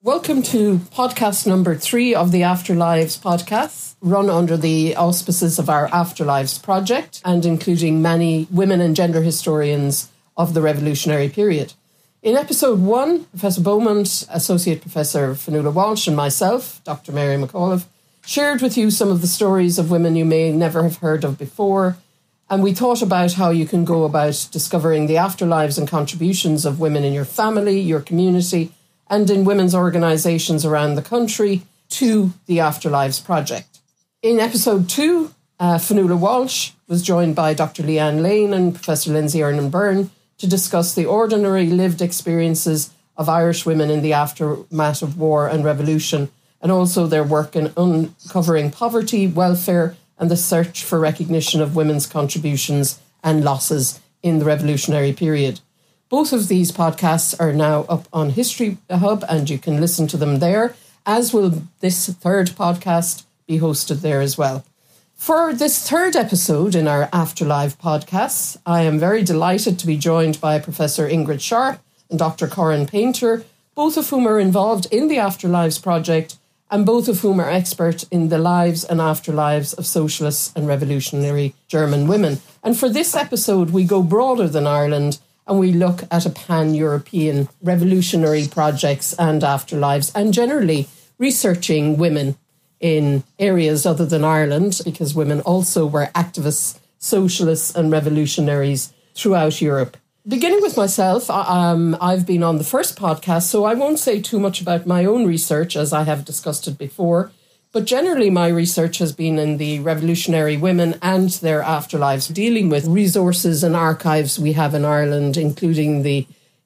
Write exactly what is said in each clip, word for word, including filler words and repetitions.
Welcome to podcast number three of the Afterlives podcast, run under the auspices of our Afterlives project and including many women and gender historians of the revolutionary period. In episode one, Professor Beaumont, Associate Professor Fionnuala Walsh and myself, Doctor Mary McAuliffe, shared with you some of the stories of women you may never have heard of before, and we thought about how you can go about discovering the afterlives and contributions of women in your family, your community, and in women's organisations around the country to the Afterlives project. In episode two, uh, Fionnuala Walsh was joined by Doctor Leanne Lane and Professor Lindsay Ernan-Byrne to discuss the ordinary lived experiences of Irish women in the aftermath of war and revolution, and also their work in uncovering poverty, welfare, and the search for recognition of women's contributions and losses in the revolutionary period. Both of these podcasts are now up on History Hub and you can listen to them there, as will this third podcast be hosted there as well. For this third episode in our Afterlife podcasts, I am very delighted to be joined by Professor Ingrid Sharp and Doctor Corinne Painter, both of whom are involved in the Afterlives project and both of whom are experts in the lives and afterlives of socialist and revolutionary German women. And for this episode, we go broader than Ireland and we look at a pan-European revolutionary projects and afterlives and generally researching women in areas other than Ireland, because women also were activists, socialists and revolutionaries throughout Europe. Beginning with myself, um, I've been on the first podcast, so I won't say too much about my own research as I have discussed it before. But generally, my research has been in the revolutionary women and their afterlives, dealing with resources and archives we have in Ireland, including the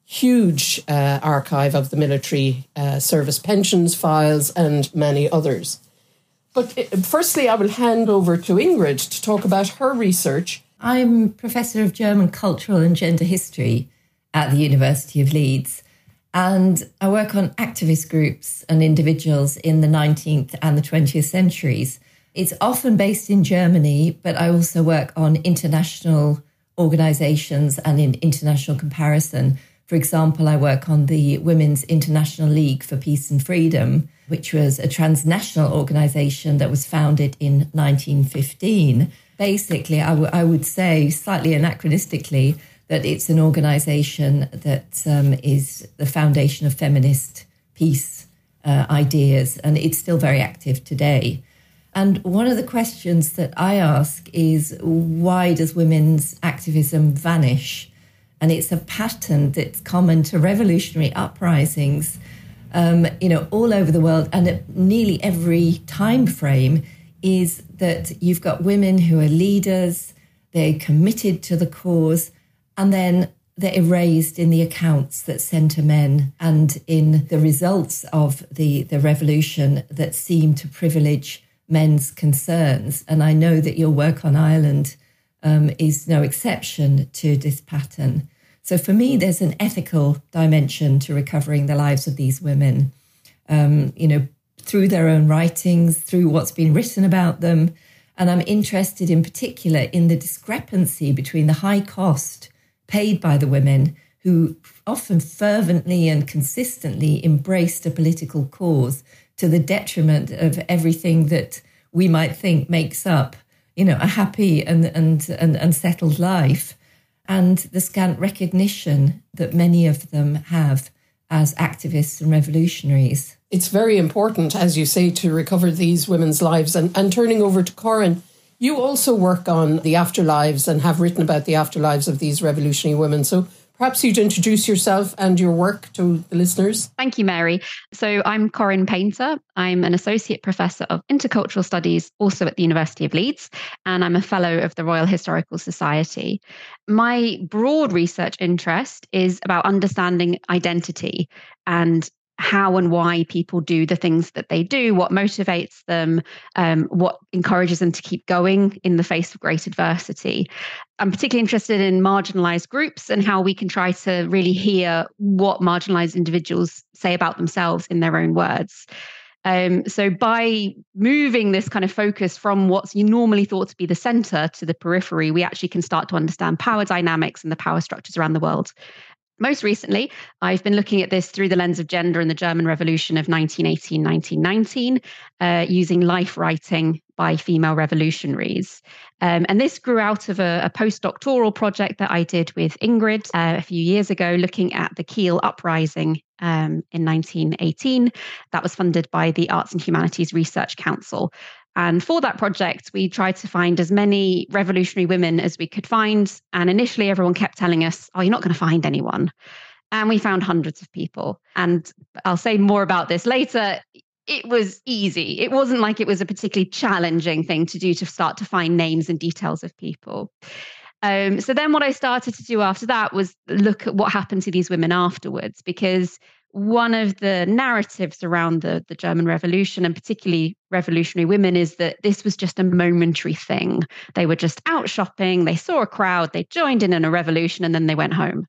huge uh, archive of the military uh, service pensions files and many others. But uh, firstly, I will hand over to Ingrid to talk about her research. I'm Professor of German Cultural and Gender History at the University of Leeds. And I work on activist groups and individuals in the nineteenth and the twentieth centuries. It's often based in Germany, but I also work on international organisations and in international comparison. For example, I work on the Women's International League for Peace and Freedom, which was a transnational organisation that was founded in nineteen fifteen. Basically, I, w- I would say, slightly anachronistically, that it's an organisation that um, is the foundation of feminist peace uh, ideas, and it's still very active today. And one of the questions that I ask is, why does women's activism vanish? And it's a pattern that's common to revolutionary uprisings, um, you know, all over the world, and at nearly every time frame is that you've got women who are leaders, they're committed to the cause, and then they're erased in the accounts that centre men and in the results of the, the revolution that seem to privilege men's concerns. And I know that your work on Ireland um, is no exception to this pattern. So for me, there's an ethical dimension to recovering the lives of these women, um, you know, through their own writings, through what's been written about them. And I'm interested in particular in the discrepancy between the high cost paid by the women who often fervently and consistently embraced a political cause to the detriment of everything that we might think makes up, you know, a happy and, and, and, and settled life, and the scant recognition that many of them have as activists and revolutionaries. It's very important, as you say, to recover these women's lives. And, and turning over to Corinne, you also work on the afterlives and have written about the afterlives of these revolutionary women. So perhaps you'd introduce yourself and your work to the listeners. Thank you, Mary. So I'm Corinne Painter. I'm an Associate Professor of Intercultural Studies, also at the University of Leeds, and I'm a Fellow of the Royal Historical Society. My broad research interest is about understanding identity and how and why people do the things that they do, what motivates them, um, what encourages them to keep going in the face of great adversity. I'm particularly interested in marginalized groups and how we can try to really hear what marginalized individuals say about themselves in their own words. Um, so by moving this kind of focus from what's normally thought to be the center to the periphery, we actually can start to understand power dynamics and the power structures around the world. Most recently, I've been looking at this through the lens of gender in the German Revolution of nineteen eighteen to nineteen nineteen, uh, using life writing by female revolutionaries. Um, and this grew out of a, a postdoctoral project that I did with Ingrid uh, a few years ago, looking at the Kiel Uprising um, in nineteen eighteen. That was funded by the Arts and Humanities Research Council. And for that project, we tried to find as many revolutionary women as we could find. And initially, everyone kept telling us, oh, you're not going to find anyone. And we found hundreds of people. And I'll say more about this later. It was easy. It wasn't like it was a particularly challenging thing to do to start to find names and details of people. Um, so then what I started to do after that was look at what happened to these women afterwards, because one of the narratives around the, the German Revolution, and particularly revolutionary women, is that this was just a momentary thing. They were just out shopping, they saw a crowd, they joined in in a revolution, and then they went home.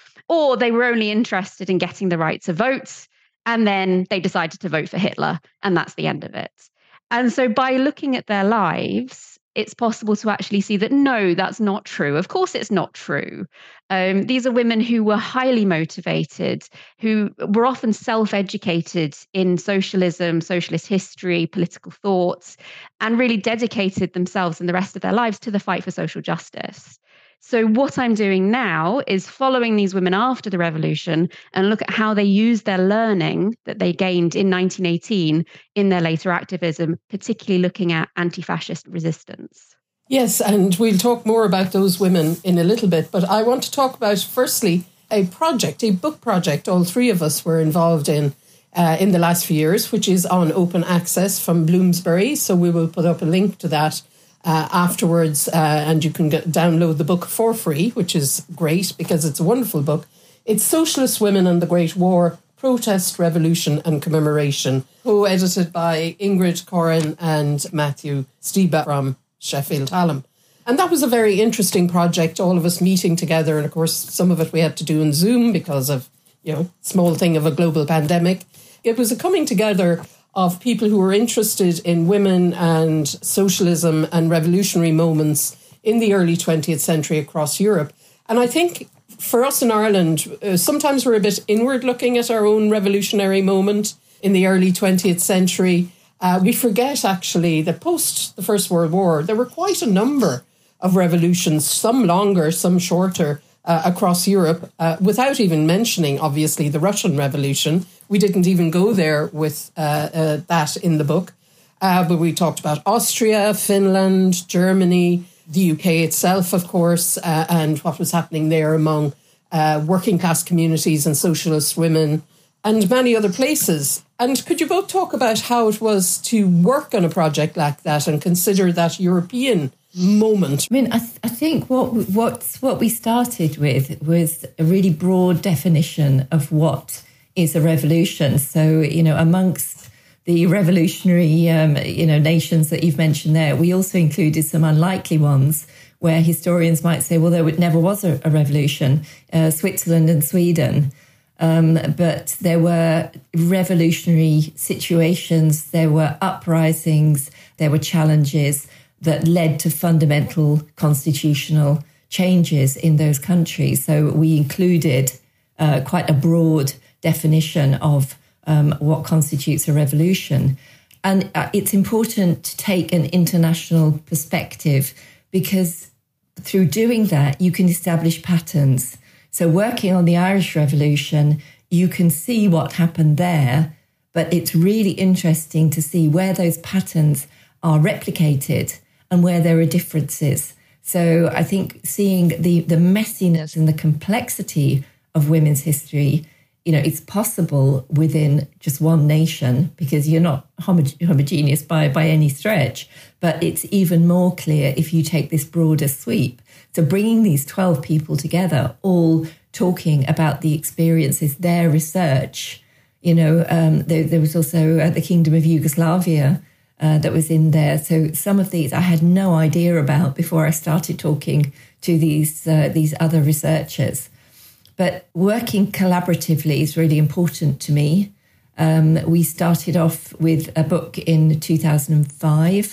Or they were only interested in getting the right to vote, and then they decided to vote for Hitler, and that's the end of it. And so by looking at their lives, it's possible to actually see that, no, that's not true. Of course, it's not true. Um, these are women who were highly motivated, who were often self-educated in socialism, socialist history, political thoughts, and really dedicated themselves and the rest of their lives to the fight for social justice. So what I'm doing now is following these women after the revolution and look at how they used their learning that they gained in nineteen eighteen in their later activism, particularly looking at anti-fascist resistance. Yes, and we'll talk more about those women in a little bit. But I want to talk about, firstly, a project, a book project all three of us were involved in uh, in the last few years, which is on open access from Bloomsbury. So we will put up a link to that Uh, afterwards, uh, and you can get, download the book for free, which is great because it's a wonderful book. It's Socialist Women and the Great War, Protest, Revolution and Commemoration, co-edited by Ingrid Corin and Matthew Stiba from Sheffield Hallam. And that was a very interesting project, all of us meeting together. And of course, some of it we had to do in Zoom because of, you know, small thing of a global pandemic. It was a coming together of people who were interested in women and socialism and revolutionary moments in the early twentieth century across Europe. And I think for us in Ireland, uh, sometimes we're a bit inward looking at our own revolutionary moment in the early twentieth century. Uh, we forget actually that post the First World War, there were quite a number of revolutions, some longer, some shorter, uh, across Europe, uh, without even mentioning, obviously, the Russian Revolution. We didn't even go there with uh, uh, that in the book. Uh, but we talked about Austria, Finland, Germany, the U K itself, of course, uh, and what was happening there among uh, working class communities and socialist women and many other places. And could you both talk about how it was to work on a project like that and consider that European moment? I mean, I, th- I think what what what we started with was a really broad definition of what is a revolution. So, you know, amongst the revolutionary, um, you know, nations that you've mentioned there, we also included some unlikely ones where historians might say, well, there never was a, a revolution, uh, Switzerland and Sweden. Um, but there were revolutionary situations, there were uprisings, there were challenges that led to fundamental constitutional changes in those countries. So we included uh, quite a broad definition of um, what constitutes a revolution. And uh, it's important to take an international perspective because through doing that, you can establish patterns. So working on the Irish Revolution, you can see what happened there, but it's really interesting to see where those patterns are replicated and where there are differences. So I think seeing the, the messiness and the complexity of women's history, you know, it's possible within just one nation because you're not homo- homogeneous by, by any stretch, but it's even more clear if you take this broader sweep. So bringing these twelve people together, all talking about the experiences, their research, you know, um, there, there was also uh, the Kingdom of Yugoslavia uh, that was in there. So some of these I had no idea about before I started talking to these uh, these other researchers. But working collaboratively is really important to me. Um, we started off with a book in two thousand five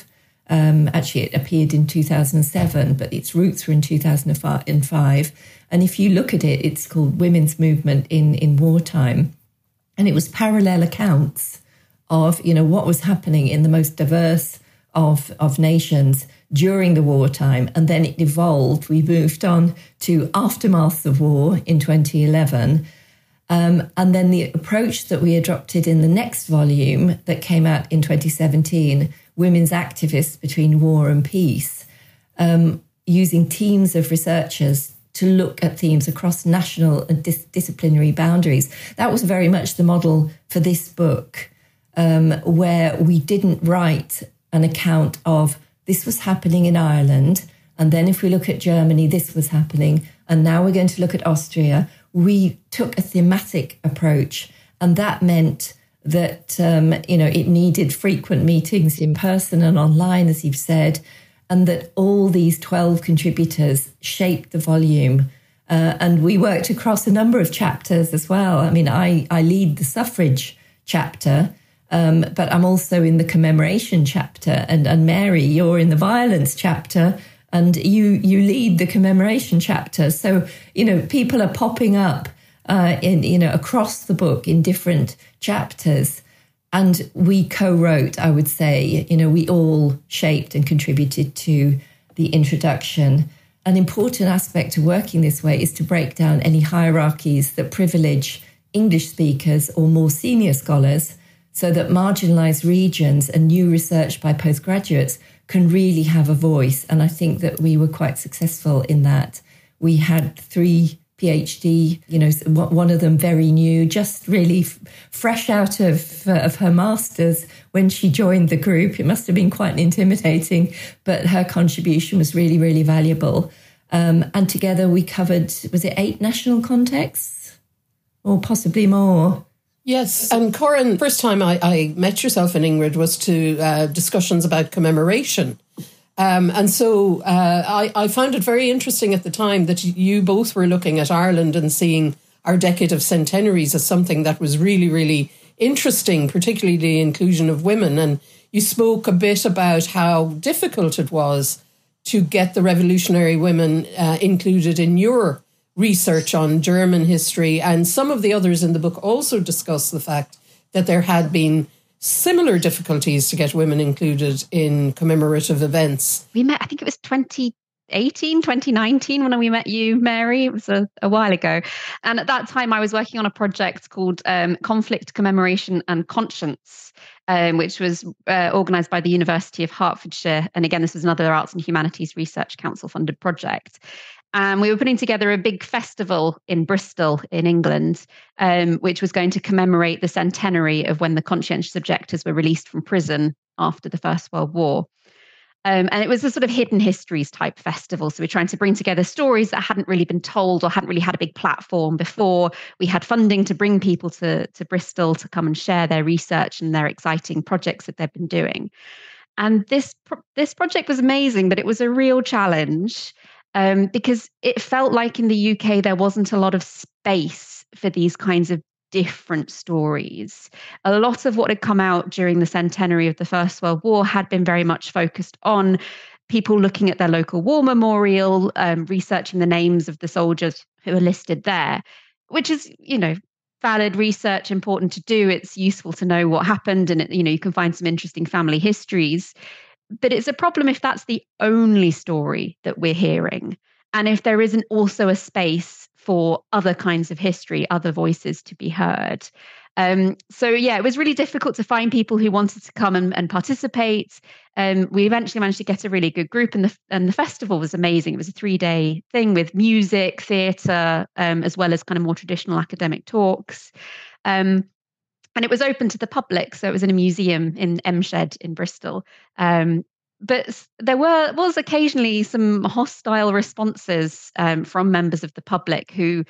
Um, actually, it appeared in two thousand seven, but its roots were in two thousand five. And if you look at it, it's called Women's Movement in, in Wartime. And it was parallel accounts of, you know, what was happening in the most diverse of, of nations during the wartime. And then it evolved. We moved on to aftermath of war in twenty eleven. Um, and then the approach that we adopted in the next volume that came out in twenty seventeen, Women's Activists Between War and Peace, um, using teams of researchers to look at themes across national and dis- disciplinary boundaries. That was very much the model for this book, um, where we didn't write an account of this was happening in Ireland, and then if we look at Germany, this was happening, and now we're going to look at Austria. We took a thematic approach, and that meant that, um, you know, it needed frequent meetings in person and online, as you've said, and that all these twelve contributors shaped the volume. Uh, and we worked across a number of chapters as well. I mean, I, I lead the suffrage chapter, um, but I'm also in the commemoration chapter. And, and Mary, you're in the violence chapter, and you you lead the commemoration chapter. So, you know, people are popping up uh, in, you know, across the book in different chapters. And we co-wrote, I would say, you know, we all shaped and contributed to the introduction. An important aspect of working this way is to break down any hierarchies that privilege English speakers or more senior scholars, so that marginalised regions and new research by postgraduates can really have a voice. And I think that we were quite successful in that. We had three PhD, you know, one of them very new, just really f- fresh out of uh, of her master's when she joined the group. It must have been quite intimidating, but her contribution was really, really valuable. Um, and together we covered, was it eight national contexts or possibly more? Yes. And Corinne, first time I, I met yourself and Ingrid was to uh, discussions about commemoration. Um, and so uh, I, I found it very interesting at the time that you both were looking at Ireland and seeing our decade of centenaries as something that was really, really interesting, particularly the inclusion of women. And you spoke a bit about how difficult it was to get the revolutionary women uh, included in your research on German history. And some of the others in the book also discuss the fact that there had been similar difficulties to get women included in commemorative events. We met, I think it was twenty eighteen, twenty nineteen when we met you, Mary. It was a, a while ago. And at that time, I was working on a project called um, Conflict, Commemoration and Conscience, um, which was uh, organised by the University of Hertfordshire. And again, this was another Arts and Humanities Research Council funded project. And we were putting together a big festival in Bristol in England, um, which was going to commemorate the centenary of when the conscientious objectors were released from prison after the First World War. Um, and it was a sort of hidden histories type festival. So we're trying to bring together stories that hadn't really been told or hadn't really had a big platform before. We had funding to bring people to, to Bristol to come and share their research and their exciting projects that they've been doing. And this, this project was amazing, but it was a real challenge. Um, because it felt like in the U K, there wasn't a lot of space for these kinds of different stories. A lot of what had come out during the centenary of the First World War had been very much focused on people looking at their local war memorial, um, researching the names of the soldiers who are listed there, which is, you know, valid research, important to do. It's useful to know what happened, and, it, you know, you can find some interesting family histories. But it's a problem if that's the only story that we're hearing, and if there isn't also a space for other kinds of history, other voices to be heard. Um, so, yeah, it was really difficult to find people who wanted to come and, and participate. Um, we eventually managed to get a really good group, and the, and the festival was amazing. It was a three-day thing with music, theatre, um, as well as kind of more traditional academic talks. Um, And it was open to the public, so it was in a museum in M Shed in Bristol. Um, but there were was occasionally some hostile responses um, from members of the public who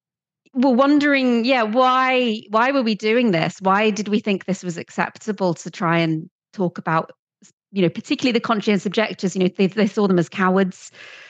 were wondering, yeah, why why were we doing this? Why did we think this was acceptable to try and talk about, you know, particularly the conscientious objectors? You know, they, they saw them as cowards.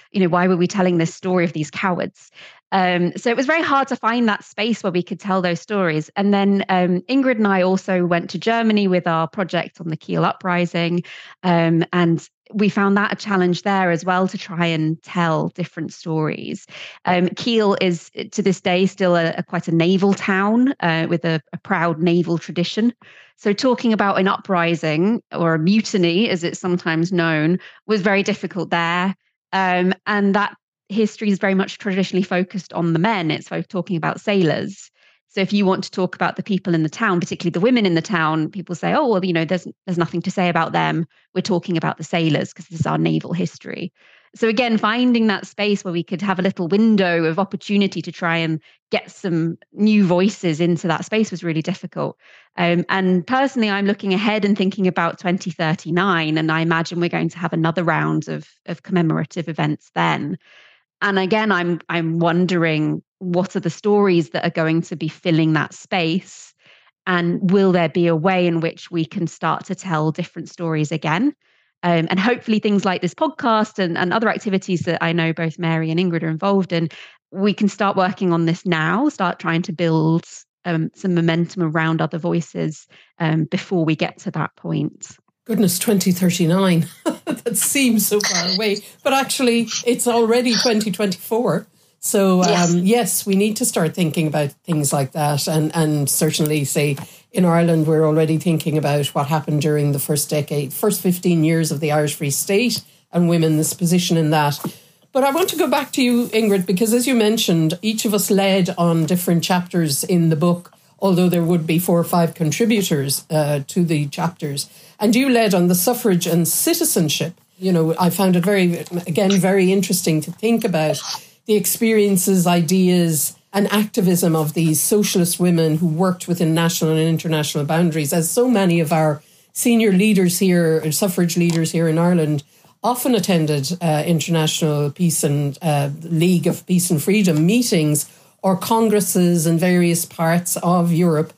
you know, why were we telling this story of these cowards? Um, so it was very hard to find that space where we could tell those stories. And then um, Ingrid and I also went to Germany with our project on the Kiel Uprising. Um, and we found that a challenge there as well, to try and tell different stories. Um, Kiel is, to this day, still a, a quite a naval town uh, with a, a proud naval tradition. So talking about an uprising, or a mutiny, as it's sometimes known, was very difficult there. Um, and that history is very much traditionally focused on the men. It's like talking about sailors. So if you want to talk about the people in the town, particularly the women in the town, people say, oh, well, you know, there's there's nothing to say about them. We're talking about the sailors because this is our naval history. So again, finding that space where we could have a little window of opportunity to try and get some new voices into that space was really difficult. Um, and personally, I'm looking ahead and thinking about twenty thirty-nine, and I imagine we're going to have another round of, of commemorative events then. And again, I'm I'm wondering, what are the stories that are going to be filling that space? And will there be a way in which we can start to tell different stories again? Um, and hopefully things like this podcast and, and other activities that I know both Mary and Ingrid are involved in, we can start working on this now, start trying to build um, some momentum around other voices um, before we get to that point. Goodness, twenty thirty-nine. That seems so far away. But actually, it's already twenty twenty-four. So, um, yes. yes, we need to start thinking about things like that. And, and certainly, say, in Ireland, we're already thinking about what happened during the first decade, first fifteen years of the Irish Free State, and women's position in that. But I want to go back to you, Ingrid, because as you mentioned, each of us led on different chapters in the book, although there would be four or five contributors uh, to the chapters. And you led on the suffrage and citizenship. You know, I found it very, again, very interesting to think about the experiences, ideas, and activism of these socialist women who worked within national and international boundaries, as so many of our senior leaders here, suffrage leaders here in Ireland, often attended uh, international peace and uh, League of Peace and Freedom meetings or congresses in various parts of Europe.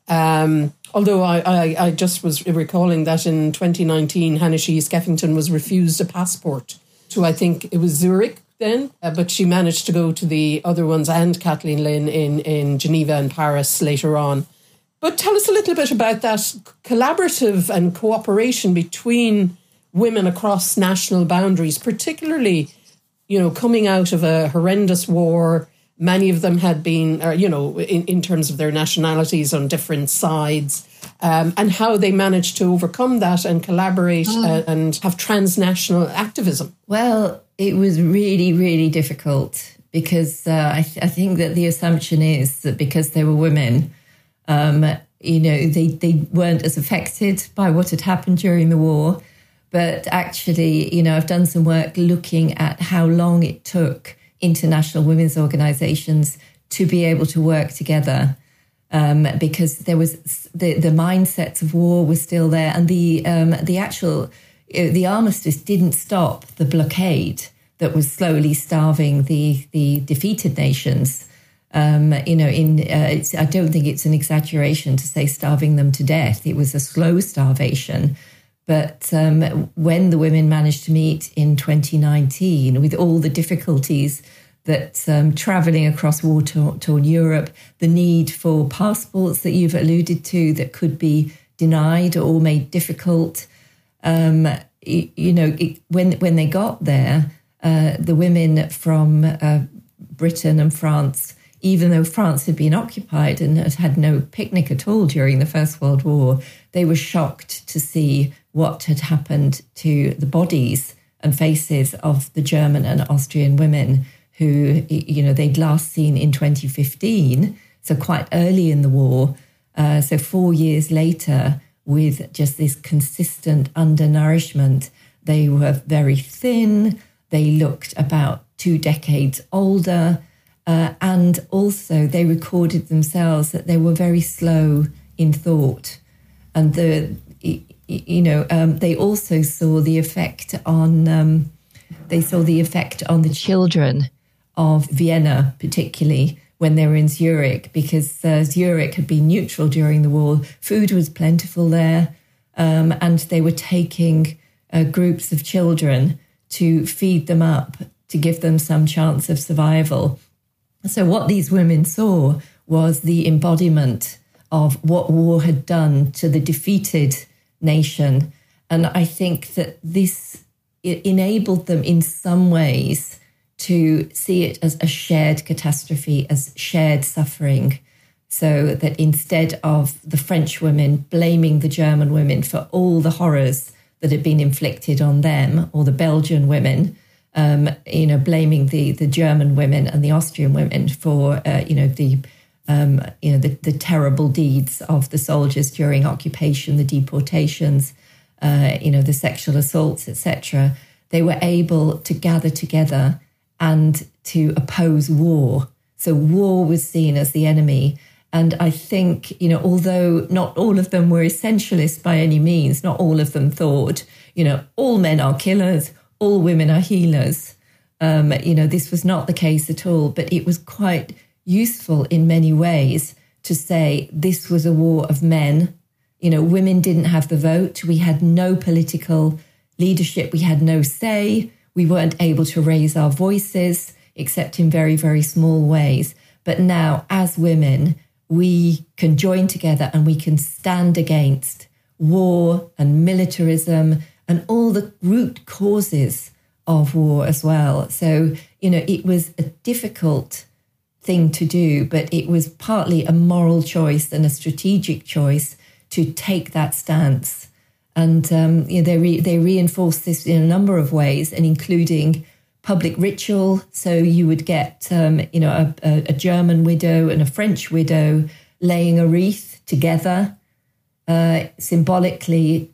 Um, although I, I, I just was recalling that in twenty nineteen, Hannah Sheehy Skeffington was refused a passport to, I think it was Zurich then, uh, but she managed to go to the other ones, and Kathleen Lynn in, in Geneva and Paris later on. But tell us a little bit about that collaborative and cooperation between women across national boundaries, particularly, you know, coming out of a horrendous war. Many of them had been, uh, you know, in, in terms of their nationalities on different sides, um, and how they managed to overcome that and collaborate mm. uh, and have transnational activism. Well, it was really, really difficult because uh, I, th- I think that the assumption is that because they were women, um, you know, they, they weren't as affected by what had happened during the war. But actually, you know, I've done some work looking at how long it took international women's organizations to be able to work together, um, because there was the, the mindsets of war was still there, and the um, the actual the armistice didn't stop the blockade that was slowly starving the the defeated nations. Um, you know, in uh, it's, I don't think it's an exaggeration to say starving them to death. It was a slow starvation. But um, when the women managed to meet in twenty nineteen, with all the difficulties that um, travelling across war-torn Europe, the need for passports that you've alluded to that could be denied or made difficult, um, you, you know, it, when when they got there, uh, the women from uh, Britain and France, even though France had been occupied and had had no picnic at all during the First World War, they were shocked to see what had happened to the bodies and faces of the German and Austrian women who, you know, they'd last seen in twenty fifteen, so quite early in the war. Uh, so four years later, with just this consistent undernourishment, they were very thin, they looked about two decades older, uh, and also they recorded themselves that they were very slow in thought. And the you know, um, they also saw the effect on um, they saw the effect on the children of Vienna, particularly when they were in Zurich, because uh, Zurich had been neutral during the war. Food was plentiful there, um, and they were taking uh, groups of children to feed them up to give them some chance of survival. So what these women saw was the embodiment of what war had done to the defeated nation. And I think that this it enabled them in some ways to see it as a shared catastrophe, as shared suffering. So that instead of the French women blaming the German women for all the horrors that had been inflicted on them, or the Belgian women, um, you know, blaming the, the German women and the Austrian women for, uh, you know, the um, you know the, the terrible deeds of the soldiers during occupation, the deportations, uh, you know, the sexual assaults, et cetera. They were able to gather together and to oppose war. So war was seen as the enemy. And I think, you know, although not all of them were essentialists by any means, not all of them thought, you know, all men are killers, all women are healers. Um, you know, this was not the case at all, but it was quite useful in many ways to say this was a war of men. You know, women didn't have the vote. We had no political leadership. We had no say. We weren't able to raise our voices, except in very, very small ways. But now, as women, we can join together and we can stand against war and militarism and all the root causes of war as well. So, you know, it was a difficult thing to do, but it was partly a moral choice and a strategic choice to take that stance. And um, you know, they re- they reinforced this in a number of ways, and including public ritual. So you would get, um, you know, a, a, a German widow and a French widow laying a wreath together, uh, symbolically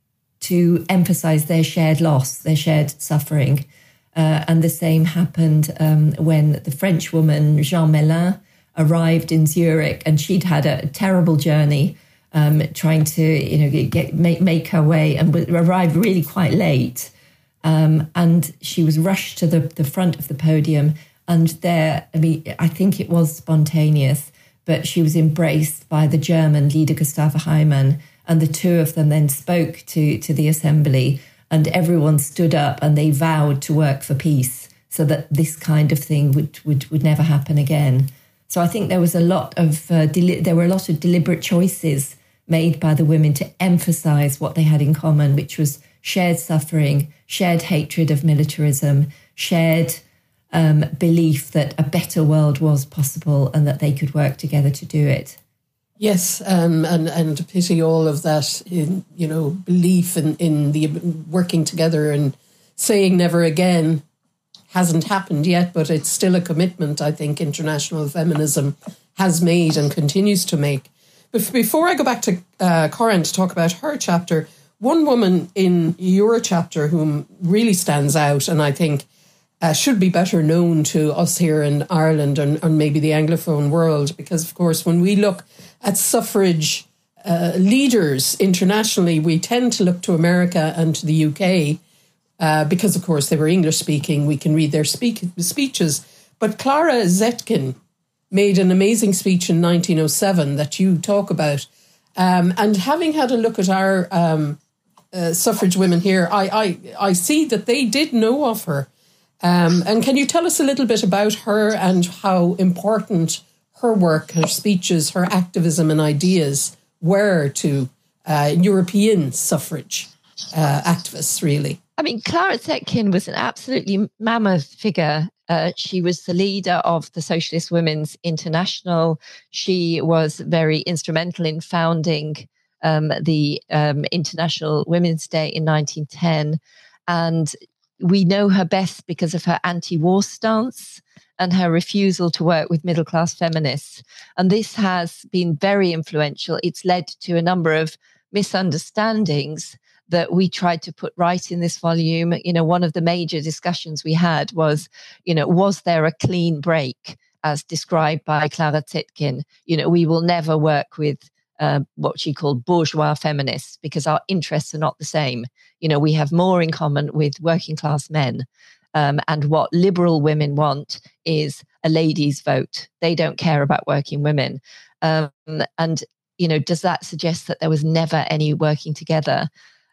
to emphasize their shared loss, their shared suffering. Uh, and the same happened um, when the French woman, Jeanne Mélin, arrived in Zurich, and she'd had a terrible journey um, trying to, you know, get, make, make her way, and arrived really quite late. Um, and she was rushed to the, the front of the podium. And there, I mean, I think it was spontaneous, but she was embraced by the German leader, Gustave Heimann. And the two of them then spoke to, to the assembly, and everyone stood up and they vowed to work for peace so that this kind of thing would, would, would never happen again. So I think there was a lot of, uh, deli- there were a lot of deliberate choices made by the women to emphasize what they had in common, which was shared suffering, shared hatred of militarism, shared um, belief that a better world was possible and that they could work together to do it. Yes, um, and and to pity all of that, in, you know, belief in, in the working together and saying never again hasn't happened yet, but it's still a commitment I think international feminism has made and continues to make. But before I go back to uh, Corinne to talk about her chapter, one woman in your chapter whom really stands out and I think uh, should be better known to us here in Ireland and, and maybe the Anglophone world, because of course when we look at suffrage uh, leaders internationally, we tend to look to America and to the U K uh, because, of course, they were English-speaking. We can read their speak- speeches. But Clara Zetkin made an amazing speech in nineteen oh seven that you talk about. Um, and having had a look at our um, uh, suffrage women here, I, I, I see that they did know of her. Um, and can you tell us a little bit about her and how important her work, her speeches, her activism and ideas were to uh, European suffrage uh, activists, really? I mean, Clara Zetkin was an absolutely mammoth figure. Uh, she was the leader of the Socialist Women's International. She was very instrumental in founding um, the um, International Women's Day in nineteen ten. And we know her best because of her anti-war stance and her refusal to work with middle-class feminists. And this has been very influential. It's led to a number of misunderstandings that we tried to put right in this volume. You know, one of the major discussions we had was, you know, was there a clean break as described by Clara Zetkin? You know, we will never work with uh, what she called bourgeois feminists because our interests are not the same. You know, we have more in common with working class men. Um, and what liberal women want is a ladies' vote. They don't care about working women. Um, and, you know, does that suggest that there was never any working together?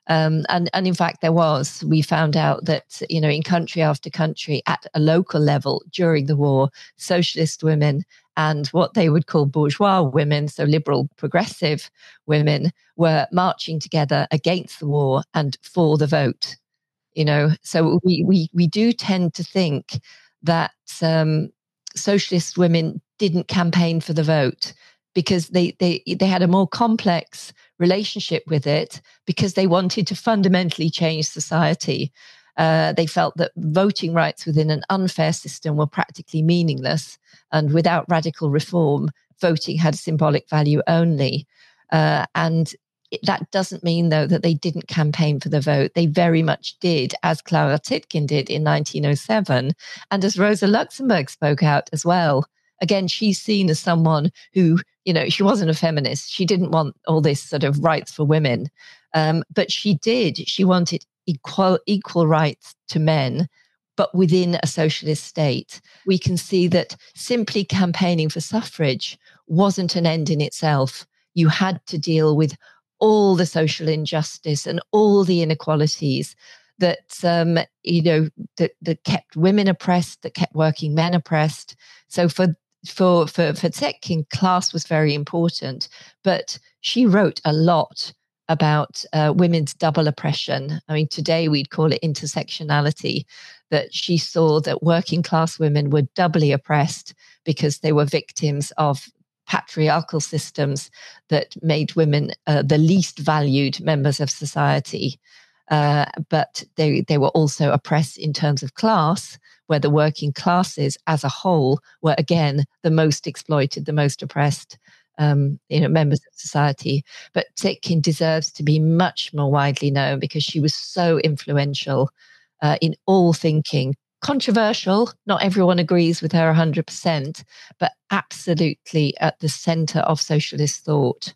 Um, and, and in fact, there was. We found out that, you know, in country after country, at a local level during the war, socialist women and what they would call bourgeois women, so liberal progressive women, were marching together against the war and for the vote. You know, so we we we do tend to think that um, socialist women didn't campaign for the vote because they they they had a more complex relationship with it, because they wanted to fundamentally change society. Uh, they felt that voting rights within an unfair system were practically meaningless, and without radical reform, voting had symbolic value only. Uh, and that doesn't mean, though, that they didn't campaign for the vote. They very much did, as Clara Zetkin did in nineteen oh seven, and as Rosa Luxemburg spoke out as well. Again, she's seen as someone who, you know, she wasn't a feminist. She didn't want all this sort of rights for women, um, but she did. She wanted equal equal rights to men, but within a socialist state. We can see that simply campaigning for suffrage wasn't an end in itself. You had to deal with all the social injustice and all the inequalities that, um, you know, that, that kept women oppressed, that kept working men oppressed. So for for for for Zetkin, class was very important, but she wrote a lot about uh, women's double oppression. I mean, today we'd call it intersectionality, that she saw that working class women were doubly oppressed because they were victims of patriarchal systems that made women uh, the least valued members of society. Uh, but they, they were also oppressed in terms of class, where the working classes as a whole were, again, the most exploited, the most oppressed um, you know, members of society. But Zetkin deserves to be much more widely known because she was so influential uh, in all thinking. Controversial, not everyone agrees with her one hundred percent, but absolutely at the centre of socialist thought.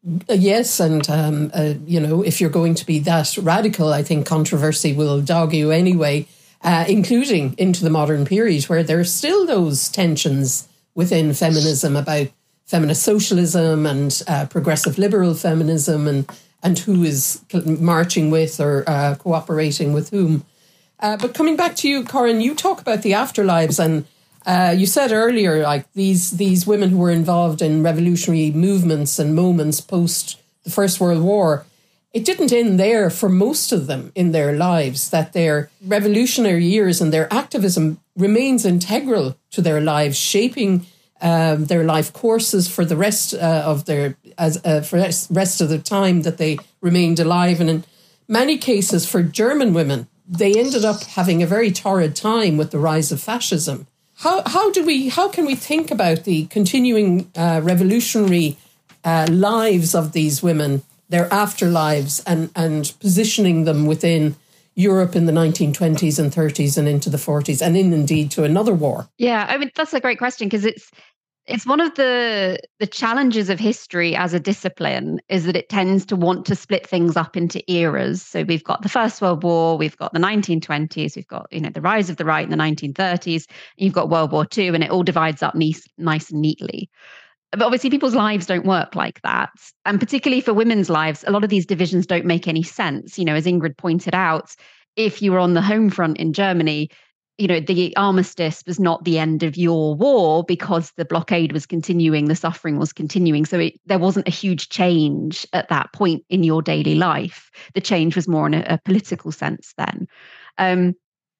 Yes, and, um, uh, you know, if you're going to be that radical, I think controversy will dog you anyway, uh, including into the modern period, where there are still those tensions within feminism about feminist socialism and uh, progressive liberal feminism, and, and who is marching with or uh, cooperating with whom. Uh, but coming back to you, Corinne, you talk about the afterlives, and uh, you said earlier, like these these women who were involved in revolutionary movements and moments post the First World War, it didn't end there for most of them in their lives, that their revolutionary years and their activism remains integral to their lives, shaping um, their life courses for the rest uh, of their as uh, for the rest of the time that they remained alive. And in many cases, for German women, they ended up having a very torrid time with the rise of fascism. How how do we how can we think about the continuing uh, revolutionary uh, lives of these women, their afterlives, and and positioning them within Europe in the nineteen twenties and thirties and into the forties, and in indeed to another war? Yeah, I mean that's a great question, because it's it's one of the the challenges of history as a discipline, is that it tends to want to split things up into eras. So we've got the First World War, we've got the nineteen twenties, we've got, you know, the rise of the right in the nineteen thirties, and you've got World War Two, and it all divides up nice, nice and neatly. But obviously people's lives don't work like that. And particularly for women's lives, a lot of these divisions don't make any sense. You know, as Ingrid pointed out, if you were on the home front in Germany, you know, the armistice was not the end of your war because the blockade was continuing, the suffering was continuing. So it, there wasn't a huge change at that point in your daily life. The change was more in a, a political sense then. Um,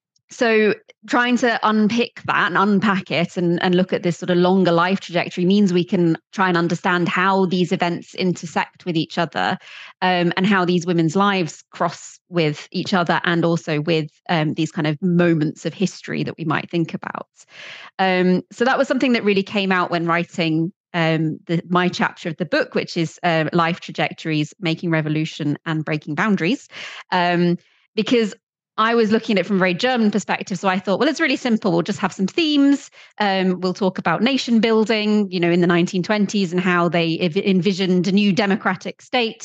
so trying to unpick that and unpack it and, and look at this sort of longer life trajectory means we can try and understand how these events intersect with each other, um, and how these women's lives cross with each other, and also with um, these kind of moments of history that we might think about. Um, so that was something that really came out when writing um, the, my chapter of the book, which is uh, Life Trajectories, Making Revolution and Breaking Boundaries, um, because I was looking at it from a very German perspective. So I thought, well, it's really simple. We'll just have some themes. Um, we'll talk about nation building, you know, in the nineteen twenties and how they ev- envisioned a new democratic state.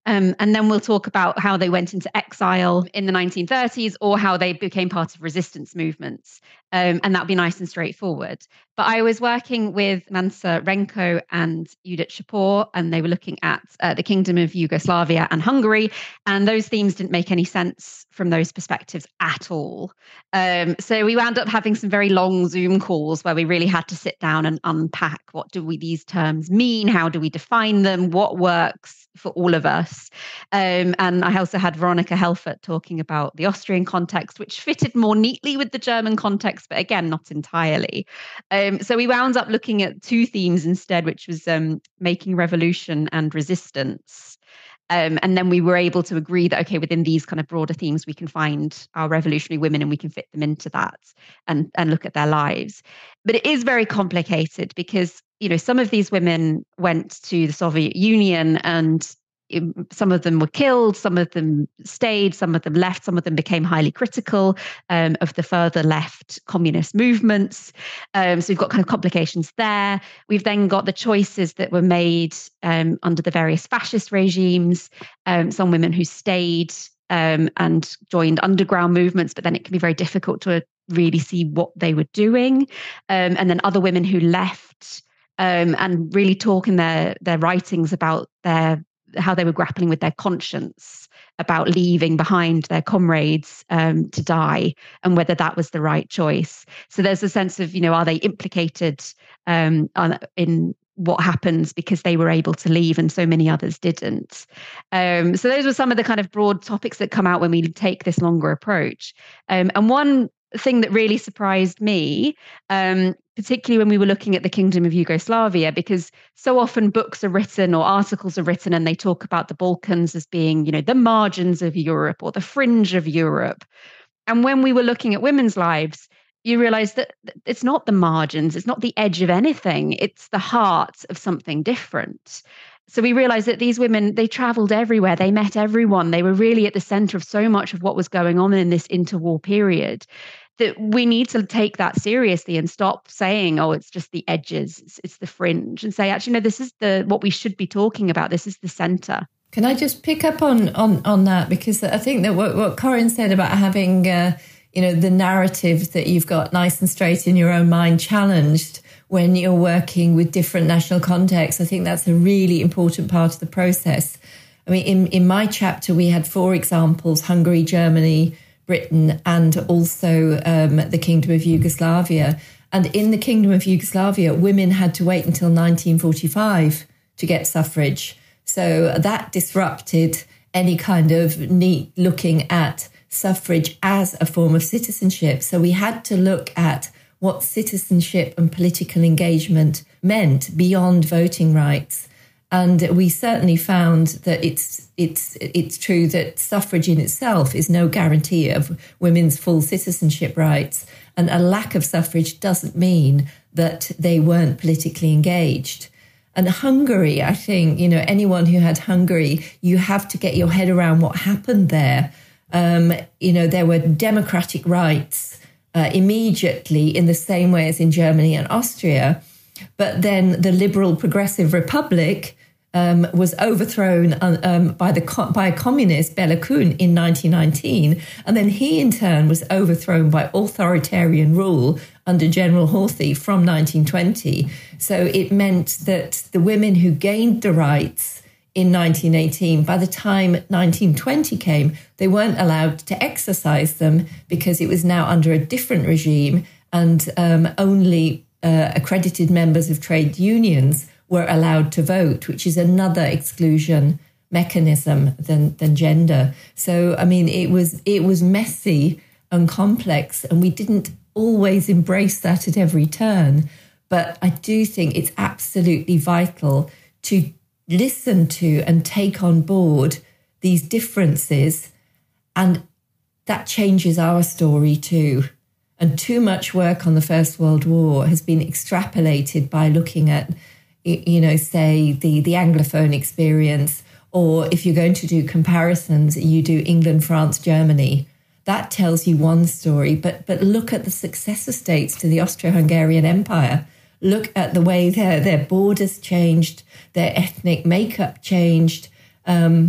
Um, and then we'll talk about how they went into exile in the nineteen thirties or how they became part of resistance movements. Um, and that'll be nice and straightforward. But I was working with Mansa Renko and Judith Shapur, and they were looking at uh, the Kingdom of Yugoslavia and Hungary. And those themes didn't make any sense from those perspectives at all. Um, so we wound up having some very long Zoom calls where we really had to sit down and unpack, what do we these terms mean? How do we define them? What works for all of us? Um, and I also had Veronica Helfert talking about the Austrian context, which fitted more neatly with the German context, but again, not entirely. Um, so we wound up looking at two themes instead, which was um, making revolution and resistance. Um, and then we were able to agree that, okay, within these kind of broader themes, we can find our revolutionary women and we can fit them into that and, and look at their lives. But it is very complicated because, you know, some of these women went to the Soviet Union and some of them were killed, some of them stayed, some of them left, some of them became highly critical um, of the further left communist movements. Um, so we've got kind of complications there. We've then got the choices that were made um, under the various fascist regimes, um, some women who stayed um, and joined underground movements, but then it can be very difficult to really see what they were doing. Um, and then other women who left um, and really talk in their, their writings about their how they were grappling with their conscience about leaving behind their comrades um, to die and whether that was the right choice. So there's a sense of, you know, are they implicated um, in what happens because they were able to leave and so many others didn't. Um, so those were some of the kind of broad topics that come out when we take this longer approach. Um, and one thing that really surprised me, um, particularly when we were looking at the Kingdom of Yugoslavia, because so often books are written or articles are written and they talk about the Balkans as being, you know, the margins of Europe or the fringe of Europe. And when we were looking at women's lives, you realize that it's not the margins, it's not the edge of anything, it's the heart of something different. So we realized that these women, they traveled everywhere, they met everyone, they were really at the center of so much of what was going on in this interwar period, that we need to take that seriously and stop saying, oh, it's just the edges, it's, it's the fringe, and say, actually, no, this is the what we should be talking about. This is the center. Can I just pick up on on, on that? Because I think that what, what Corinne said about having, uh, you know, the narrative that you've got nice and straight in your own mind challenged when you're working with different national contexts, I think that's a really important part of the process. I mean, in, in my chapter, we had four examples: Hungary, Germany, Britain, and also um, the Kingdom of Yugoslavia. And in the Kingdom of Yugoslavia, women had to wait until nineteen forty-five to get suffrage. So that disrupted any kind of neat looking at suffrage as a form of citizenship. So we had to look at what citizenship and political engagement meant beyond voting rights. And we certainly found that it's it's it's true that suffrage in itself is no guarantee of women's full citizenship rights. And a lack of suffrage doesn't mean that they weren't politically engaged. And Hungary, I think, you know, anyone who had Hungary, you have to get your head around what happened there. Um, you know, there were democratic rights uh, immediately in the same way as in Germany and Austria. But then the liberal progressive republic um, was overthrown um, by the by a communist, Bela Kun, in nineteen nineteen. And then he, in turn, was overthrown by authoritarian rule under General Horthy from nineteen twenty. So it meant that the women who gained the rights in nineteen eighteen, by the time nineteen twenty came, they weren't allowed to exercise them because it was now under a different regime, and um, only uh, accredited members of trade unions were allowed to vote, which is another exclusion mechanism than than gender. So, I mean, it was it was messy and complex, and we didn't always embrace that at every turn. But I do think it's absolutely vital to listen to and take on board these differences, and that changes our story too. And too much work on the First World War has been extrapolated by looking at, you know, say the, the Anglophone experience, or if you're going to do comparisons, you do England, France, Germany. That tells you one story, but but look at the successor states to the Austro-Hungarian Empire. Look at the way their, their borders changed, their ethnic makeup changed. Um,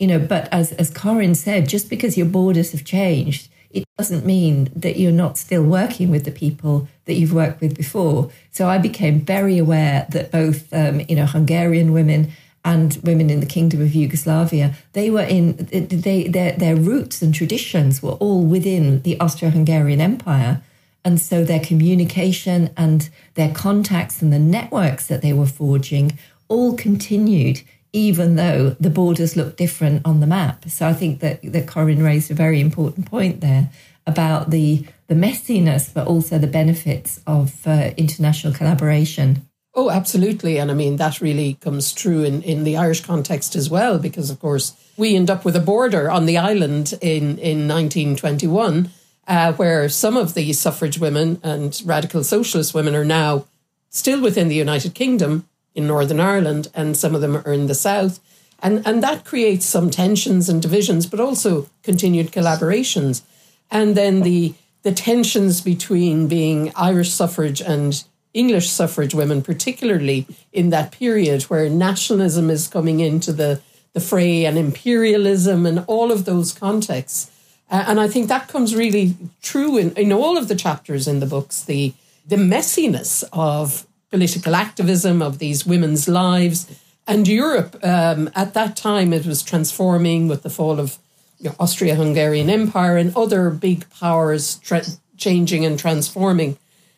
You know, but as, as Corinne said, just because your borders have changed, it doesn't mean that you're not still working with the people that you've worked with before. So I became very aware that both, um, you know, Hungarian women and women in the Kingdom of Yugoslavia, they were in, they their, their roots and traditions were all within the Austro-Hungarian Empire. And so their communication and their contacts and the networks that they were forging all continued, even though the borders look different on the map. So I think that, that Corinne raised a very important point there about the, the messiness, but also the benefits of uh, international collaboration. Oh, absolutely. And I mean, that really comes true in, in the Irish context as well, because, of course, we end up with a border on the island in, in nineteen twenty-one, uh, where some of the suffrage women and radical socialist women are now still within the United Kingdom, in Northern Ireland, and some of them are in the south. And, and that creates some tensions and divisions, but also continued collaborations. And then the, the tensions between being Irish suffrage and English suffrage women, particularly in that period where nationalism is coming into the, the fray and imperialism and all of those contexts. Uh, and I think that comes really true in, in all of the chapters in the books, the, the messiness of political activism, of these women's lives. And Europe, um, at that time, it was transforming with the fall of you know, Austria-Hungarian Empire and other big powers tra- changing and transforming.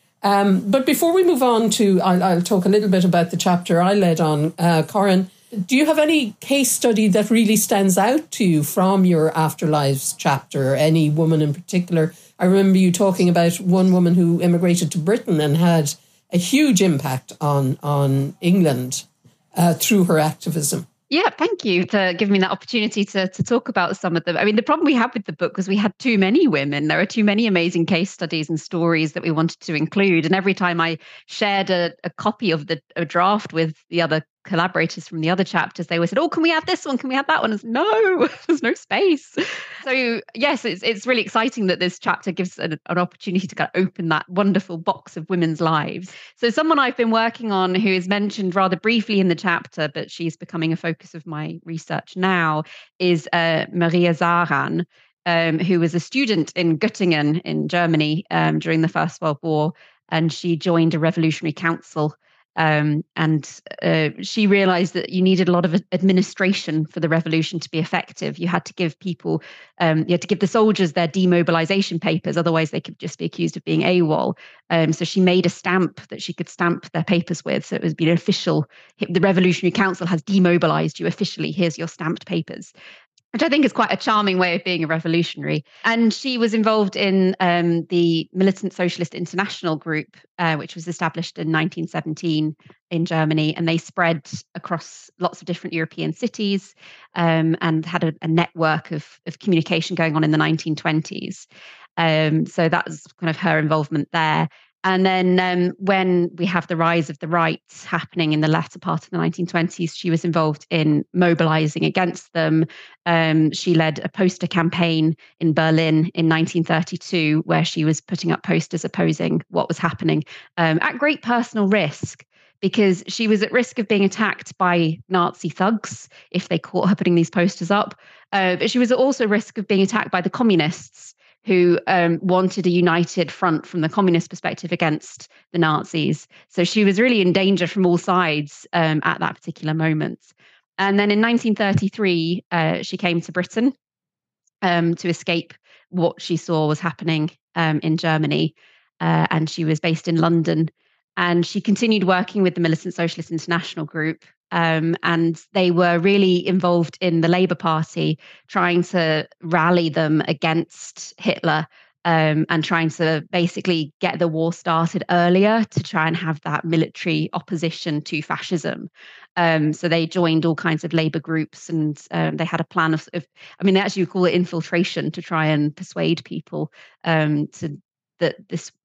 Um, but before we move on to, I'll, I'll talk a little bit about the chapter I led on, uh, Corinne, do you have any case study that really stands out to you from your Afterlives chapter, any woman in particular? I remember you talking about one woman who immigrated to Britain and had a huge impact on, on England uh, through her activism. Yeah, thank you for giving me that opportunity to, to talk about some of them. I mean, the problem we had with the book was we had too many women. There are too many amazing case studies and stories that we wanted to include. And every time I shared a, a copy of the a draft with the other collaborators from the other chapters, they always said, oh, can we have this one? Can we have that one? And I said, no, there's no space. So yes, it's it's really exciting that this chapter gives an, an opportunity to kind of open that wonderful box of women's lives. So someone I've been working on who is mentioned rather briefly in the chapter, but she's becoming a focus of my research now, is uh, Maria Zaran, um, who was a student in Göttingen in Germany um, during the First World War. And she joined a revolutionary council. Um, and uh, she realized that you needed a lot of administration for the revolution to be effective. You had to give people, um, you had to give the soldiers their demobilization papers, otherwise they could just be accused of being AWOL. Um, so she made a stamp that she could stamp their papers with. So it was being official. The Revolutionary Council has demobilized you officially. Here's your stamped papers, which I think is quite a charming way of being a revolutionary. And she was involved in um, the Militant Socialist International Group, uh, which was established in nineteen seventeen in Germany. And they spread across lots of different European cities um, and had a, a network of, of communication going on in the nineteen twenties. Um, so that was kind of her involvement there. And then um, when we have the rise of the right happening in the latter part of the nineteen twenties, she was involved in mobilizing against them. Um, she led a poster campaign in Berlin in nineteen thirty-two, where she was putting up posters opposing what was happening um, at great personal risk, because she was at risk of being attacked by Nazi thugs if they caught her putting these posters up. Uh, but she was also at risk of being attacked by the communists, who um, wanted a united front from the communist perspective against the Nazis. So she was really in danger from all sides um, at that particular moment. And then in nineteen thirty-three, uh, she came to Britain um, to escape what she saw was happening um, in Germany. Uh, and she was based in London. And she continued working with the Militant Socialist International Group. Um, and they were really involved in the Labour Party, trying to rally them against Hitler um, and trying to basically get the war started earlier to try and have that military opposition to fascism. Um, so they joined all kinds of Labour groups, and um, they had a plan of, of, I mean, they actually call it infiltration, to try and persuade people um, to that this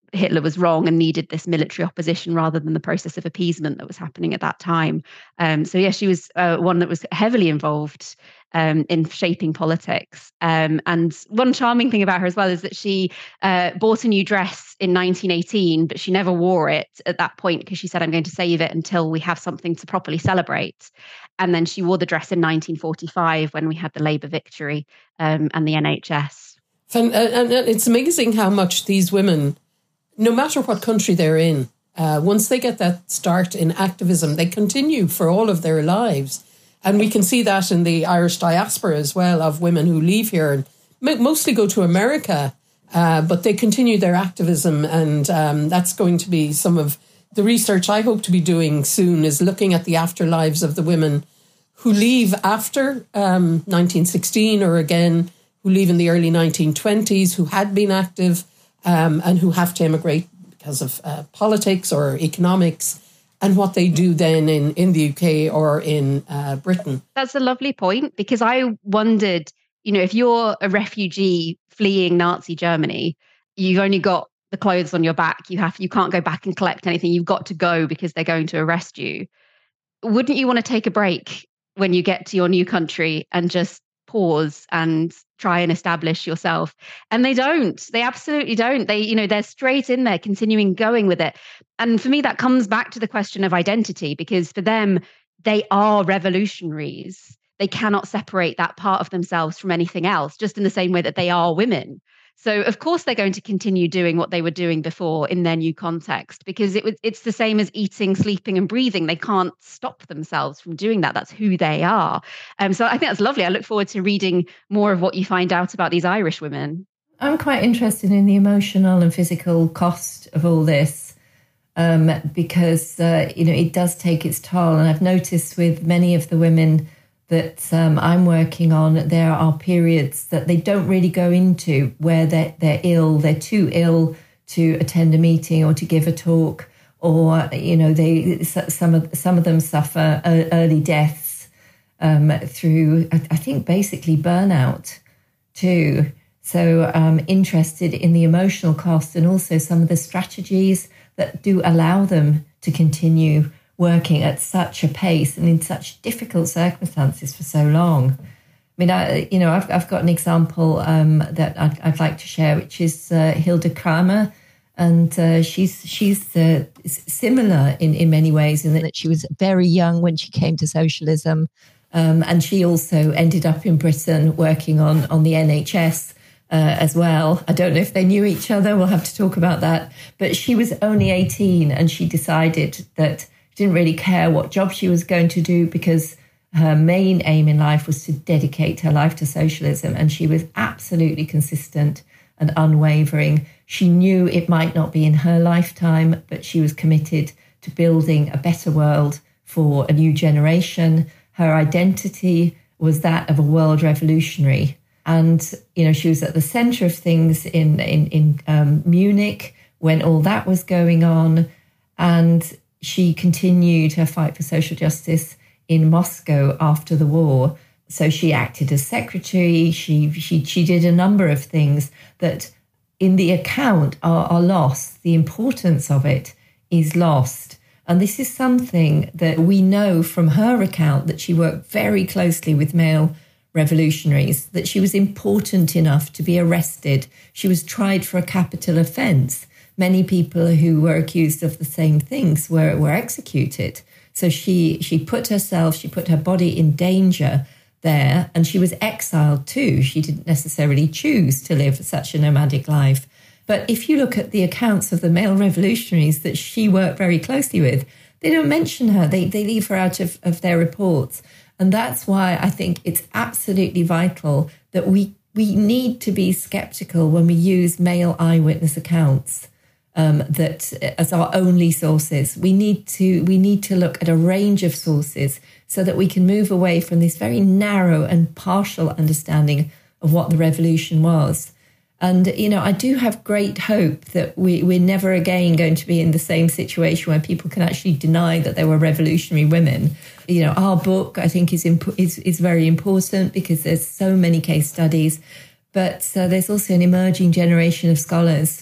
Hitler was wrong and needed this military opposition rather than the process of appeasement that was happening at that time. Um, so yeah, she was uh, one that was heavily involved um, in shaping politics. Um, and one charming thing about her as well is that she uh, bought a new dress in nineteen eighteen, but she never wore it at that point because she said, I'm going to save it until we have something to properly celebrate. And then she wore the dress in nineteen forty-five when we had the Labour victory um, and the N H S. And, and it's amazing how much these women, no matter what country they're in, uh, once they get that start in activism, they continue for all of their lives. And we can see that in the Irish diaspora as well, of women who leave here and mostly go to America, uh, but they continue their activism. And um, that's going to be some of the research I hope to be doing soon, is looking at the afterlives of the women who leave after um, nineteen sixteen, or again, who leave in the early nineteen twenties, who had been active um, and who have to emigrate because of uh, politics or economics, and what they do then in, in the U K or in uh, Britain. That's a lovely point, because I wondered, you know, if you're a refugee fleeing Nazi Germany, you've only got the clothes on your back. You have you can't go back and collect anything. You've got to go because they're going to arrest you. Wouldn't you want to take a break when you get to your new country and just pause and try and establish yourself? And they don't. They absolutely don't. They, you know, they're straight in there, continuing going with it. And for me, that comes back to the question of identity, because for them, they are revolutionaries. They cannot separate that part of themselves from anything else, just in the same way that they are women. So, of course, they're going to continue doing what they were doing before in their new context, because it, it's the same as eating, sleeping and breathing. They can't stop themselves from doing that. That's who they are. Um, so I think that's lovely. I look forward to reading more of what you find out about these Irish women. I'm quite interested in the emotional and physical cost of all this, um, because, uh, you know, it does take its toll. And I've noticed with many of the women that um, I'm working on, there are periods that they don't really go into where they're, they're ill, they're too ill to attend a meeting or to give a talk, or, you know, they some of some of them suffer early deaths um, through, I think, basically burnout too. So I'm interested in the emotional cost and also some of the strategies that do allow them to continue working at such a pace and in such difficult circumstances for so long. I mean, I, you know, I've, I've got an example um, that I'd, I'd like to share, which is uh, Hilde Kramer, and uh, she's she's uh, similar in, in many ways in that she was very young when she came to socialism, um, and she also ended up in Britain working on on the N H S. Uh, as well. I don't know if they knew each other. We'll have to talk about that. But she was only eighteen and she decided that she didn't really care what job she was going to do, because her main aim in life was to dedicate her life to socialism. And she was absolutely consistent and unwavering. She knew it might not be in her lifetime, but she was committed to building a better world for a new generation. Her identity was that of a world revolutionary. And, you know, she was at the center of things in, in, in um, Munich when all that was going on. And she continued her fight for social justice in Moscow after the war. So she acted as secretary. She she she did a number of things that in the account are, are lost. The importance of it is lost. And this is something that we know from her account, that she worked very closely with male revolutionaries, that she was important enough to be arrested. She was tried for a capital offence. Many people who were accused of the same things were, were executed. So she she put herself, she put her body in danger there, and she was exiled too. She didn't necessarily choose to live such a nomadic life. But if you look at the accounts of the male revolutionaries that she worked very closely with, they don't mention her. They they leave her out of, of their reports. And that's why I think it's absolutely vital that we we need to be skeptical when we use male eyewitness accounts um, that as our only sources. We need to we need to look at a range of sources so that we can move away from this very narrow and partial understanding of what the revolution was. And, you know, I do have great hope that we, we're never again going to be in the same situation where people can actually deny that there were revolutionary women. You know, our book, I think, is imp- is, is very important because there's so many case studies. But uh, there's also an emerging generation of scholars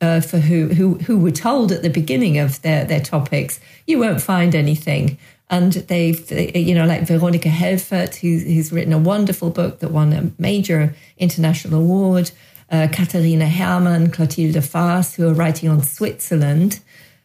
uh, for who, who who were told at the beginning of their, their topics, you won't find anything. And they've, you know, like Veronica Helfert, who's, who's written a wonderful book that won a major international award, uh, Katharina Hermann, Clotilde Faas, who are writing on Switzerland.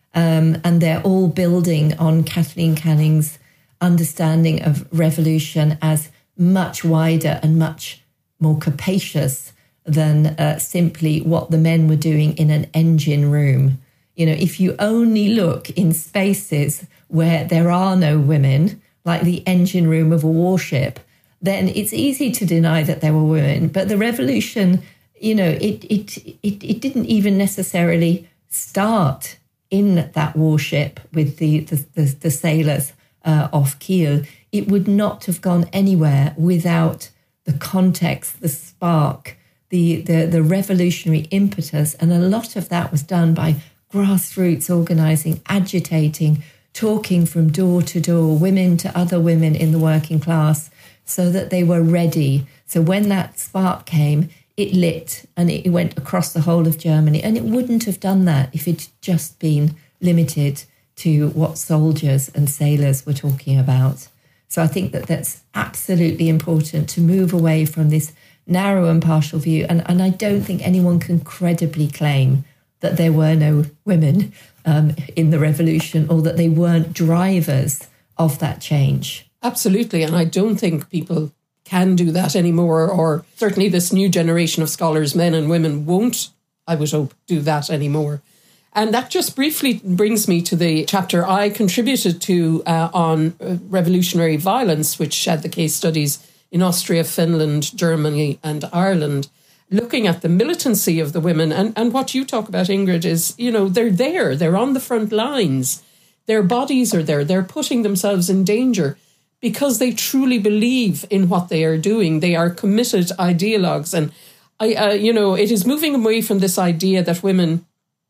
Um, and they're all building on Kathleen Canning's understanding of revolution as much wider and much more capacious than uh, simply what the men were doing in an engine room. You know, if you only look in spaces where there are no women, like the engine room of a warship, then it's easy to deny that there were women. But the revolution, you know, it it it, it didn't even necessarily start in that warship with the the, the, the sailors uh, off Kiel. It would not have gone anywhere without the context, the spark, the, the, the revolutionary impetus. And a lot of that was done by grassroots organising, agitating, talking from door to door, women to other women in the working class, so that they were ready. So when that spark came, it lit and it went across the whole of Germany. And it wouldn't have done that if it'd just been limited to what soldiers and sailors were talking about. So I think that that's absolutely important to move away from this narrow and partial view. And, and I don't think anyone can credibly claim that there were no women um, in the revolution, or that they weren't drivers of that change. Absolutely. And I don't think people can do that anymore, or certainly this new generation of scholars, men and women, won't, I would hope, do that anymore. And that just briefly brings me to the chapter I contributed to uh, on uh, revolutionary violence, which had the case studies in Austria, Finland, Germany and Ireland, looking at the militancy of the women. And, and what you talk about, Ingrid, is, you know, they're there, they're on the front lines, their bodies are there, they're putting themselves in danger because they truly believe in what they are doing. They are committed ideologues. And, I, uh, you know, it is moving away from this idea that women,